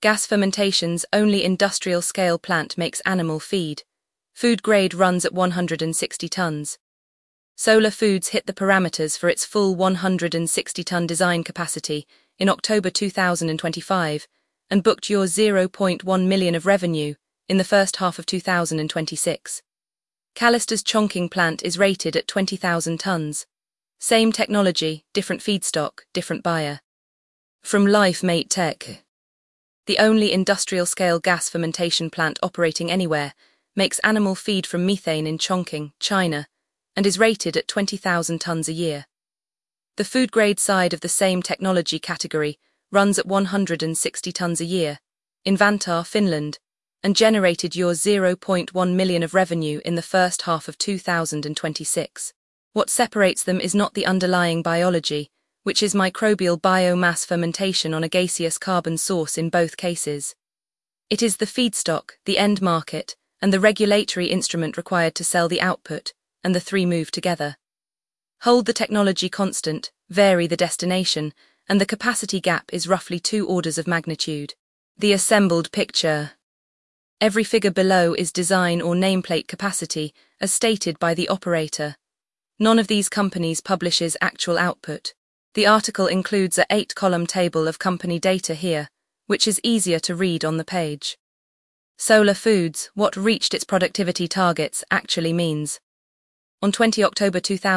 Gas fermentation's only industrial-scale plant makes animal feed. Food grade runs at 160 tons. Solar Foods hit the parameters for its full 160-ton design capacity in October 2025 and booked €0.1 million of revenue in the first half of 2026. Callister's Chongqing plant is rated at 20,000 tons. Same technology, different feedstock, different buyer. From LifeMate Tech. The only industrial-scale gas fermentation plant operating anywhere, makes animal feed from methane in Chongqing, China, and is rated at 20,000 tons a year. The food-grade side of the same technology category runs at 160 tons a year, in Vantaa, Finland, and generated €0.1 million of revenue in the first half of 2026. What separates them is not the underlying biology, which is microbial biomass fermentation on a gaseous carbon source in both cases. It is the feedstock, the end market, and the regulatory instrument required to sell the output, and the three move together. Hold the technology constant, vary the destination, and the capacity gap is roughly 2 orders of magnitude. The assembled picture. Every figure below is design or nameplate capacity, as stated by the operator. None of these companies publishes actual output. The article includes a 8-column table of company data here, which is easier to read on the page. Solar Foods, what reached its productivity targets actually means. On 20 October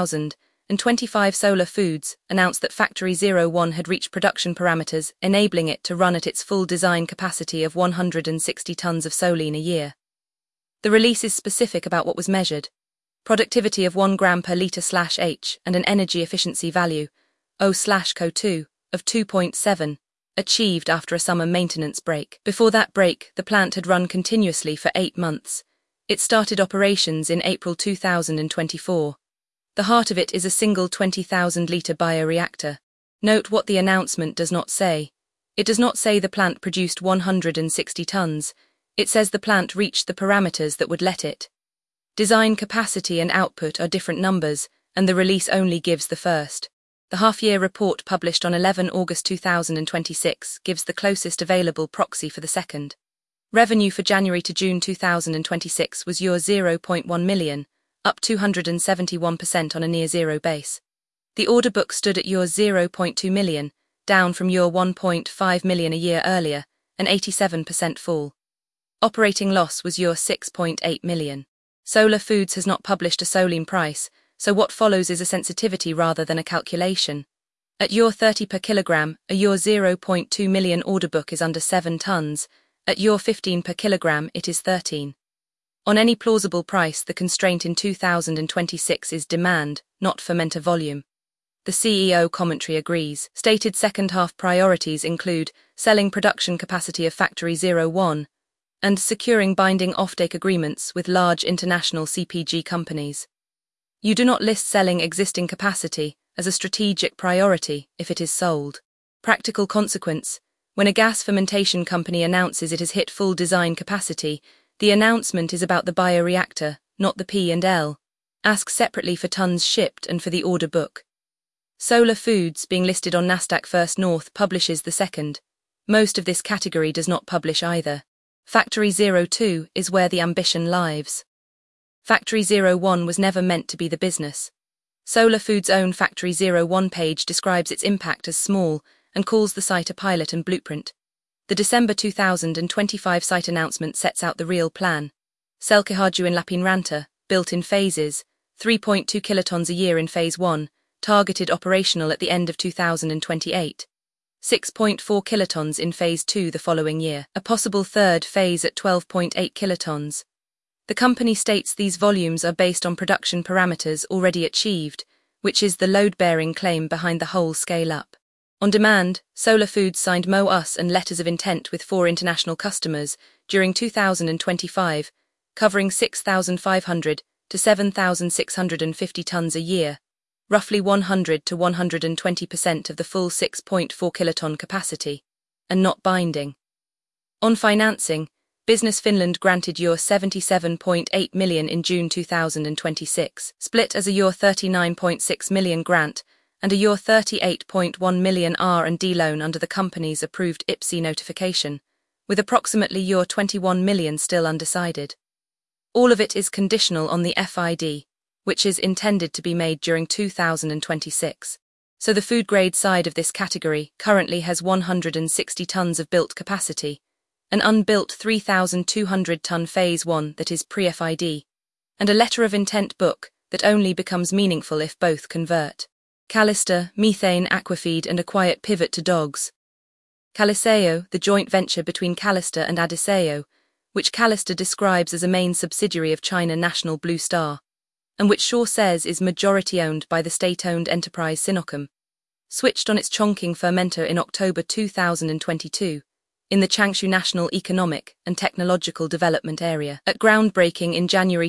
2025, Solar Foods announced that Factory 01 had reached production parameters enabling it to run at its full design capacity of 160 tons of solein a year. The release is specific about what was measured. Productivity of 1 gram per litre/H and an energy efficiency value, O/CO2, of 2.7, achieved after a summer maintenance break. Before that break, the plant had run continuously for 8 months. It started operations in April 2024. The heart of it is a single 20,000-litre bioreactor. Note what the announcement does not say. It does not say the plant produced 160 tons. It says the plant reached the parameters that would let it. Design capacity and output are different numbers, and the release only gives the first. The half-year report published on 11 August 2026 gives the closest available proxy for the second. Revenue for January to June 2026 was €0.1 million, up 271% on a near-zero base. The order book stood at €0.2 million, down from €1.5 million a year earlier, an 87% fall. Operating loss was €6.8 million. Solar Foods has not published a solein price, so what follows is a sensitivity rather than a calculation. At €30 per kilogram, a €0.2 million order book is under 7 tons. At €15 per kilogram, it is 13. On any plausible price, the constraint in 2026 is demand, not fermenter volume. The CEO commentary agrees. Stated second-half priorities include selling production capacity of Factory 01 and securing binding offtake agreements with large international CPG companies. You do not list selling existing capacity as a strategic priority if it is sold. Practical consequence: when a gas fermentation company announces it has hit full design capacity, the announcement is about the bioreactor, not the P&L. Ask separately for tons shipped and for the order book. Solar Foods, being listed on Nasdaq First North, publishes the second. Most of this category does not publish either. Factory 02 is where the ambition lies. Factory 01 was never meant to be the business. Solar Foods' own Factory 01 page describes its impact as small and calls the site a pilot and blueprint. The December 2025 site announcement sets out the real plan. Selkehaju in Lapinranta, built in phases, 3.2 kilotons a year in Phase 1, targeted operational at the end of 2028. 6.4 kilotons in Phase 2 the following year, a possible third phase at 12.8 kilotons. The company states these volumes are based on production parameters already achieved, which is the load-bearing claim behind the whole scale-up. On demand, Solar Foods signed MOUs and letters of intent with 4 international customers during 2025, covering 6,500 to 7,650 tons a year, roughly 100 to 120% of the full 6.4 kiloton capacity, and not binding. On financing, Business Finland granted €77.8 million in June 2026, split as a €39.6 million grant and a €38.1 million R&D loan under the company's approved IPCEI notification, with approximately €21 million still undecided. All of it is conditional on the FID, which is intended to be made during 2026. So the food-grade side of this category currently has 160 tons of built capacity, an unbuilt 3,200-ton Phase 1 that is pre-FID, and a letter of intent book that only becomes meaningful if both convert. Callister, methane, aquafeed, and a quiet pivot to dogs. Caliseo, the joint venture between Callister and Adiseo, which Callister describes as a main subsidiary of China National Blue Star, and which Shaw says is majority-owned by the state-owned enterprise Sinochem, switched on its Chongqing fermenter in October 2022, in the Changshu National Economic and Technological Development Area. At groundbreaking in January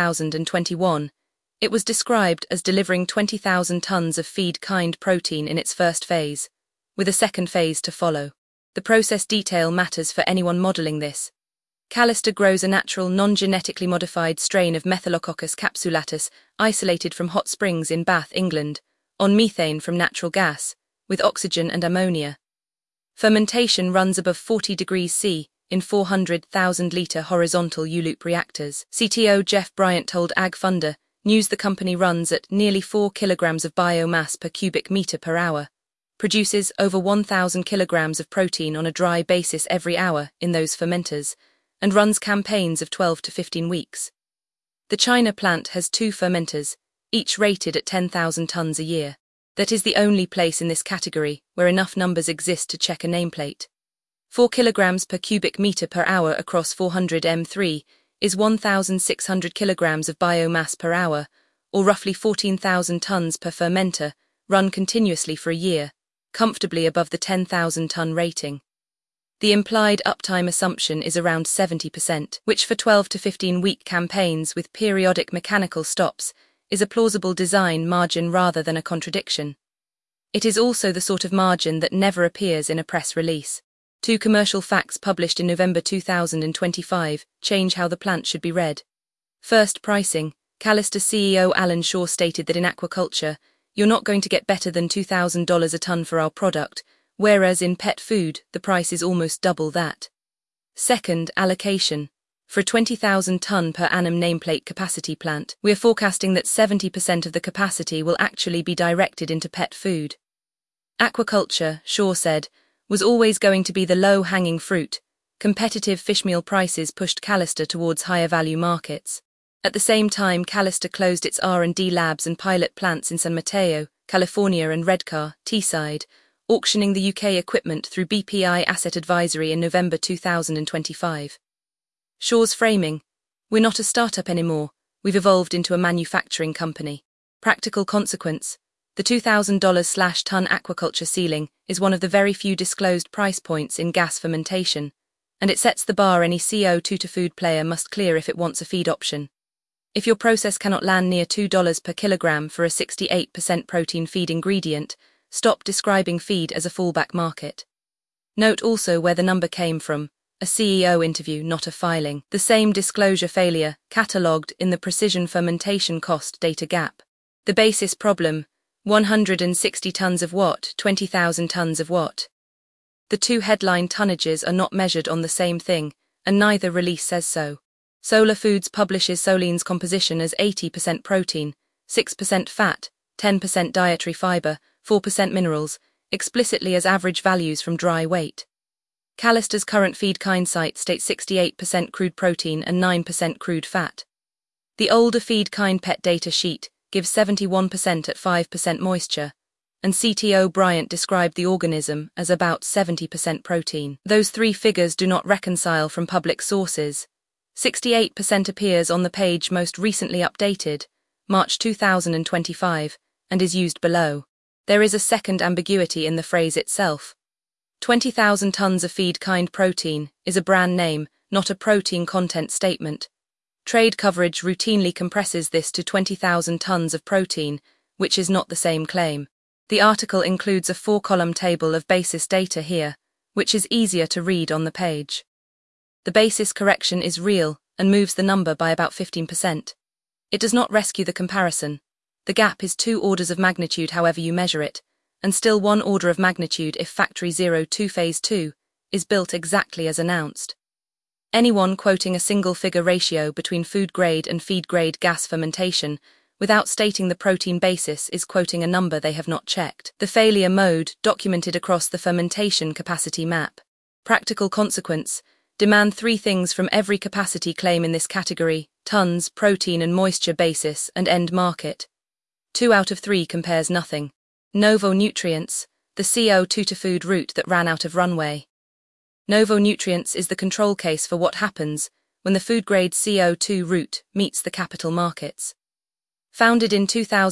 2021, it was described as delivering 20,000 tons of feed-kind protein in its first phase, with a second phase to follow. The process detail matters for anyone modelling this. Callister grows a natural, non-genetically modified strain of Methylococcus capsulatus, isolated from hot springs in Bath, England, on methane from natural gas, with oxygen and ammonia. Fermentation runs above 40 degrees C in 400,000-litre horizontal U-loop reactors. CTO Jeff Bryant told Ag Funder News the company runs at nearly 4 kilograms of biomass per cubic metre per hour, produces over 1,000 kilograms of protein on a dry basis every hour in those fermenters, and runs campaigns of 12 to 15 weeks. The China plant has 2 fermenters, each rated at 10,000 tons a year. That is the only place in this category where enough numbers exist to check a nameplate. 4 kilograms per cubic metre per hour across 400 M3 is 1,600 kilograms of biomass per hour, or roughly 14,000 tons per fermenter, run continuously for a year, comfortably above the 10,000-ton rating. The implied uptime assumption is around 70%, which for 12 to 15-week campaigns with periodic mechanical stops is a plausible design margin rather than a contradiction. It is also the sort of margin that never appears in a press release. 2 commercial facts published in November 2025 change how the plant should be read. First, pricing. Callister CEO Alan Shaw stated that in aquaculture, "You're not going to get better than $2,000 a ton for our product, whereas in pet food, the price is almost double that." Second, allocation. For a 20,000-ton per annum nameplate capacity plant, we are forecasting that 70% of the capacity will actually be directed into pet food. Aquaculture, Shaw said, was always going to be the low-hanging fruit. Competitive fishmeal prices pushed Callister towards higher-value markets. At the same time, Callister closed its R&D labs and pilot plants in San Mateo, California and Redcar, Teesside, auctioning the UK equipment through BPI Asset Advisory in November 2025. Shaw's framing: "We're not a startup anymore, we've evolved into a manufacturing company." Practical consequence: the $2,000/ton aquaculture ceiling is one of the very few disclosed price points in gas fermentation, and it sets the bar any CO2 to food player must clear if it wants a feed option. If your process cannot land near $2 per kilogram for a 68% protein feed ingredient, stop describing feed as a fallback market. Note also where the number came from: a CEO interview, not a filing. The same disclosure failure, catalogued in the Precision Fermentation Cost Data Gap. The basis problem: 160 tons of what, 20,000 tons of what. The 2 headline tonnages are not measured on the same thing, and neither release says so. Solar Foods publishes Soline's composition as 80% protein, 6% fat, 10% dietary fiber, 4% minerals, explicitly as average values from dry weight. Callister's current feed kind site states 68% crude protein and 9% crude fat. The older feed kind pet data sheet gives 71% at 5% moisture, and CTO Bryant described the organism as about 70% protein. Those 3 figures do not reconcile from public sources. 68% appears on the page most recently updated, March 2025, and is used below. There is a second ambiguity in the phrase itself. 20,000 tons of feed-kind protein is a brand name, not a protein content statement. Trade coverage routinely compresses this to 20,000 tons of protein, which is not the same claim. The article includes a 4-column table of basis data here, which is easier to read on the page. The basis correction is real and moves the number by about 15%. It does not rescue the comparison. The gap is 2 orders of magnitude however you measure it, and still 1 order of magnitude if factory 02 phase 2 is built exactly as announced. Anyone quoting a single-figure ratio between food-grade and feed-grade gas fermentation without stating the protein basis is quoting a number they have not checked. The failure mode, documented across the fermentation capacity map. Practical consequence: demand three things from every capacity claim in this category: tons, protein and moisture basis, and end market. 2 out of 3 compares nothing. Novo Nutrients, the CO2 to food route that ran out of runway. Novo Nutrients is the control case for what happens when the food-grade CO2 route meets the capital markets. Founded in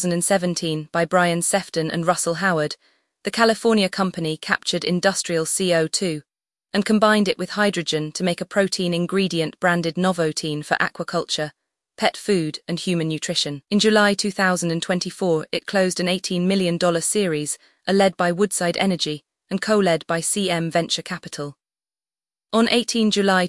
2017 by Brian Sefton and Russell Howard, the California company captured industrial CO2 and combined it with hydrogen to make a protein ingredient branded Novotein for aquaculture, pet food, and human nutrition. In July 2024, it closed an $18 million series, led by Woodside Energy and co-led by CM Venture Capital. On 18 July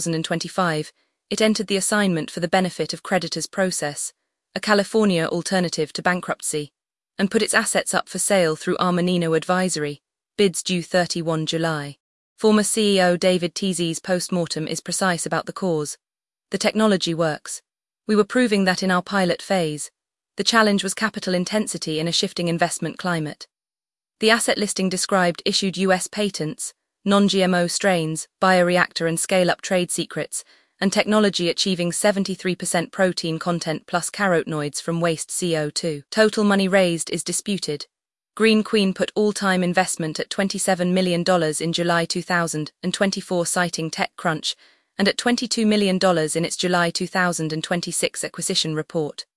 2025, it entered the assignment for the benefit of creditors process, a California alternative to bankruptcy, and put its assets up for sale through Armanino Advisory, bids due 31 July. Former CEO David Tease's post-mortem is precise about the cause. The technology works. We were proving that in our pilot phase. The challenge was capital intensity in a shifting investment climate. The asset listing described issued US patents, non-GMO strains, bioreactor and scale-up trade secrets, and technology achieving 73% protein content plus carotenoids from waste CO2. Total money raised is disputed. Green Queen put all-time investment at $27 million in July 2024, citing TechCrunch, and at $22 million in its July 2026 acquisition report.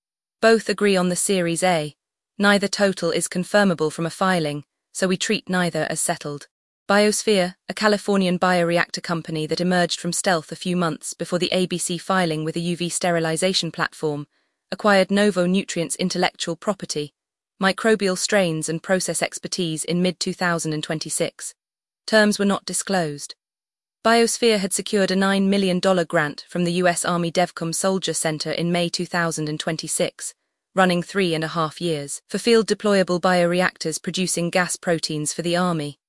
Both agree on the Series A. Neither total is confirmable from a filing, so we treat neither as settled. Biosphere, a Californian bioreactor company that emerged from stealth a few months before the ABC filing with a UV sterilization platform, acquired Novo Nutrients' intellectual property, microbial strains and process expertise in mid-2026. Terms were not disclosed. Biosphere had secured a $9 million grant from the U.S. Army DevCom Soldier Center in May 2026, running 3.5 years, for field-deployable bioreactors producing gas proteins for the Army.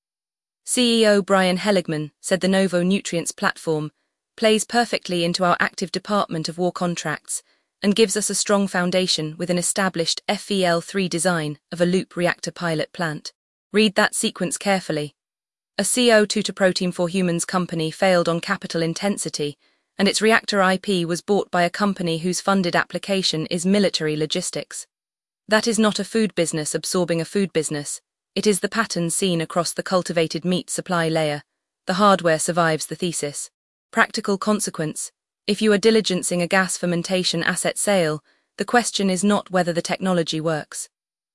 CEO Brian Heligman said the Novo Nutrients platform plays perfectly into our active Department of War contracts and gives us a strong foundation with an established FEL-3 design of a loop reactor pilot plant. Read that sequence carefully. A CO2 to protein for humans company failed on capital intensity, and its reactor IP was bought by a company whose funded application is military logistics. That is not a food business absorbing a food business. It is the pattern seen across the cultivated meat supply layer. The hardware survives the thesis. Practical consequence: if you are diligencing a gas fermentation asset sale, the question is not whether the technology works.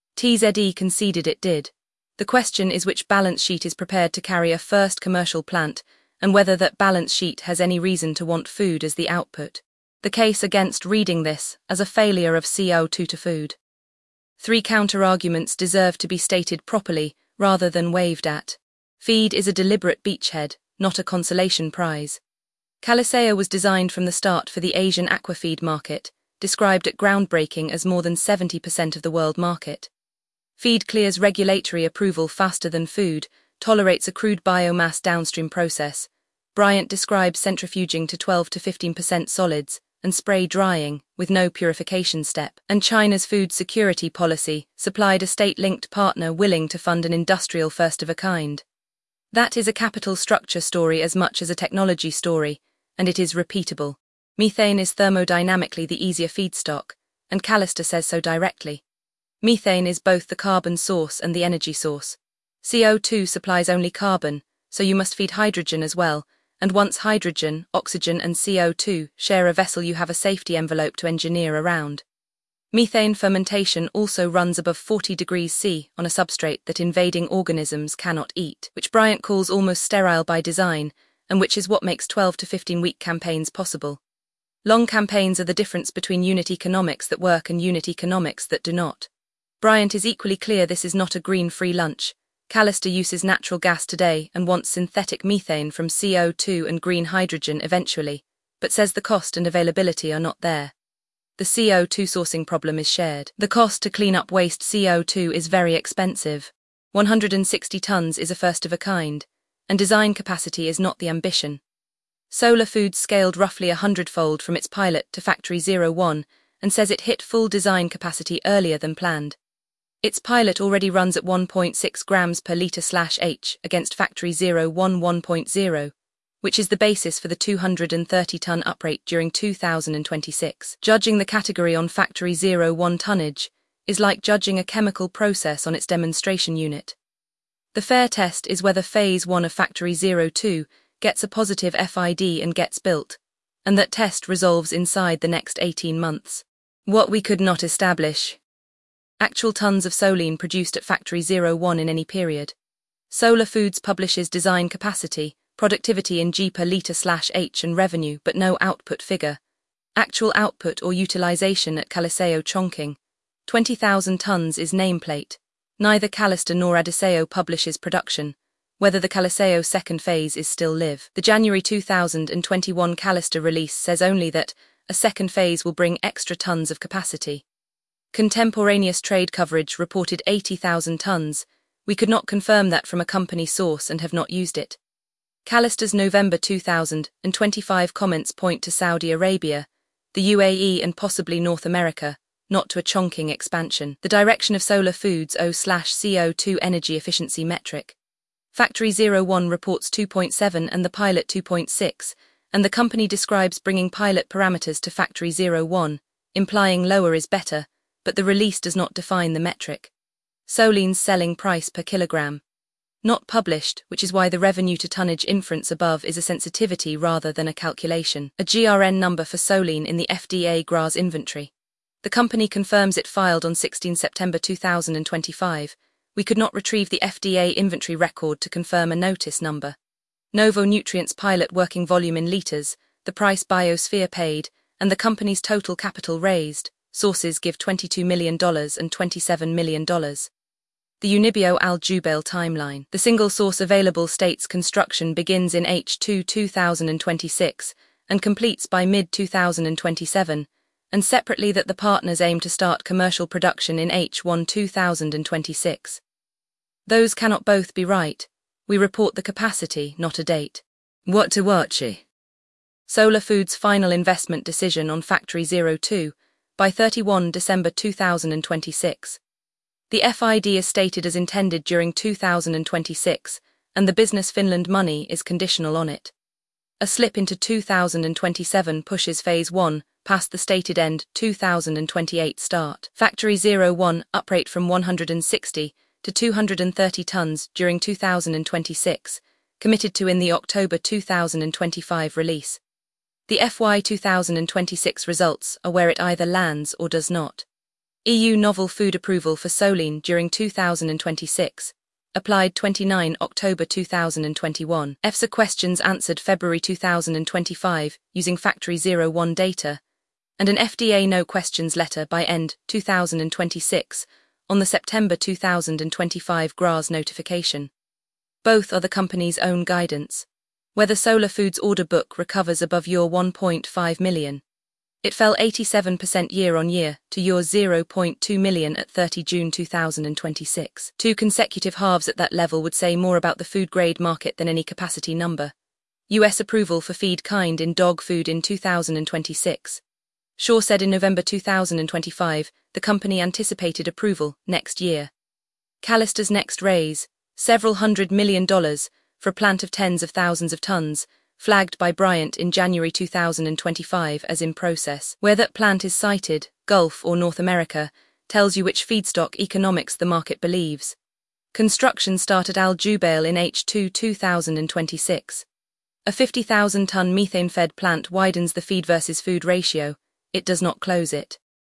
TZE conceded it did. The question is which balance sheet is prepared to carry a first commercial plant, and whether that balance sheet has any reason to want food as the output. The case against reading this as a failure of CO2 to food. 3 counter-arguments deserve to be stated properly rather than waved at. Feed is a deliberate beachhead, not a consolation prize. Calisea was designed from the start for the Asian aquafeed market, described at groundbreaking as more than 70% of the world market. Feed clears regulatory approval faster than food, tolerates a crude biomass downstream process. Bryant describes centrifuging to 12 to 15% solids, and spray drying, with no purification step. And China's food security policy supplied a state-linked partner willing to fund an industrial first-of-a-kind. That is a capital structure story as much as a technology story, and it is repeatable. Methane is thermodynamically the easier feedstock, and Callister says so directly. Methane is both the carbon source and the energy source. CO2 supplies only carbon, so you must feed hydrogen as well, and once hydrogen, oxygen and CO2 share a vessel, you have a safety envelope to engineer around. Methane fermentation also runs above 40 degrees C on a substrate that invading organisms cannot eat, which Bryant calls almost sterile by design, and which is what makes 12 to 15-week campaigns possible. Long campaigns are the difference between unit economics that work and unit economics that do not. Bryant is equally clear this is not a green free lunch. Callister uses natural gas today and wants synthetic methane from CO2 and green hydrogen eventually, but says the cost and availability are not there. The CO2 sourcing problem is shared. The cost to clean up waste CO2 is very expensive. 160 tons is a first of a kind. and design capacity is not the ambition. Solar Foods scaled roughly 100-fold from its pilot to Factory 01 and says it hit full design capacity earlier than planned. Its pilot already runs at 1.6 grams per litre/h against Factory 01 1.0, which is the basis for the 230-ton uprate during 2026. Judging the category on Factory 01 tonnage is like judging a chemical process on its demonstration unit. The fair test is whether Phase 1 of Factory 02 gets a positive FID and gets built, and that test resolves inside the next 18 months. What we could not establish: actual tons of Solein produced at Factory 01 in any period. Solar Foods publishes design capacity, productivity in G per litre/h and revenue, but no output figure. Actual output or utilization at Caliseo Chongqing, 20,000 tons is nameplate. Neither Calista nor Adiseo publishes production, whether the Caliseo second phase is still live. The January 2021 Calista release says only that a second phase will bring extra tons of capacity. Contemporaneous trade coverage reported 80,000 tons. We could not confirm that from a company source and have not used it. Calista's November 2025 comments point to Saudi Arabia, the UAE and possibly North America, not to a Chongqing expansion. The direction of Solar Foods O/CO2 energy efficiency metric. Factory 01 reports 2.7 and the pilot 2.6, and the company describes bringing pilot parameters to Factory 01, implying lower is better, but the release does not define the metric. Solein's selling price per kilogram. Not published, which is why the revenue to tonnage inference above is a sensitivity rather than a calculation. A GRN number for Solein in the FDA GRAS inventory. The company confirms it filed on 16 September 2025. We could not retrieve the FDA inventory record to confirm a notice number. Novo Nutrients pilot working volume in litres, the price Biosphere paid, and the company's total capital raised. Sources give $22 million and $27 million. The Unibio Al Jubail timeline. The single source available states construction begins in H2 2026 and completes by mid-2027, and separately that the partners aim to start commercial production in H1 2026. Those cannot both be right. We report the capacity, not a date. What to watch? Solar Foods' final investment decision on Factory 02 by 31 December 2026. The FID is stated as intended during 2026, and the Business Finland money is conditional on it. A slip into 2027 pushes Phase 1 past the stated end 2028 start. Factory 01 uprate from 160 to 230 tons during 2026, committed to in the October 2025 release. The FY 2026 results are where it either lands or does not. EU novel food approval for Solein during 2026. Applied 29 October 2021. EFSA questions answered February 2025 using Factory 01 data, and an FDA no questions letter by end 2026 on the September 2025 GRAS notification. Both are the company's own guidance. Whether Solar Foods' order book recovers above your 1.5 million. It fell 87% year-on-year to your 0.2 million at 30 June 2026. 2 consecutive halves at that level would say more about the food-grade market than any capacity number. US approval for feed kind in dog food in 2026. Shaw said in November 2025, the company anticipated approval next year. Calista's next raise, several $100 million, for a plant of tens of thousands of tons, flagged by Bryant in January 2025 as in process. Where that plant is sited, Gulf or North America, tells you which feedstock economics the market believes. Construction start at Al Jubail in H2 2026. A 50,000-ton methane-fed plant widens the feed versus food ratio. It does not close it.